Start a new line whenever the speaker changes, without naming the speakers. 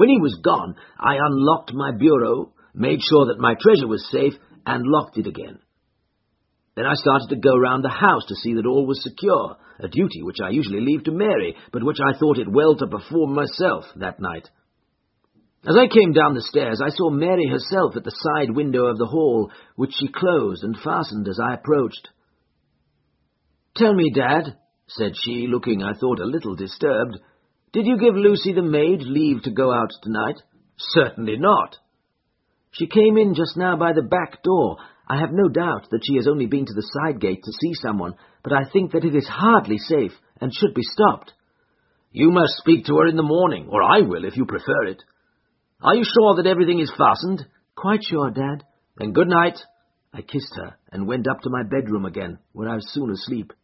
When he was gone, I unlocked my bureau, made sure that my treasure was safe, and locked it again. Then I started to go round the house to see that all was secure, a duty which I usually leave to Mary, but which I thought it well to perform myself that night. As I came down the stairs, I saw Mary herself at the side window of the hall, which she closed and fastened as I approached. "Tell me, Dad," said she, looking, I thought, a little disturbed, "did you give Lucy the maid leave to go out tonight?" "Certainly not." "She came in just now by the back door. I have no doubt that she has only been to the side gate to see someone, but I think that it is hardly safe and should be stopped." "You must speak to her in the morning, or I will if you prefer it. Are you sure that everything is fastened?" "Quite sure, Dad." "Then good night." I kissed her and went up to my bedroom again, where I was soon asleep.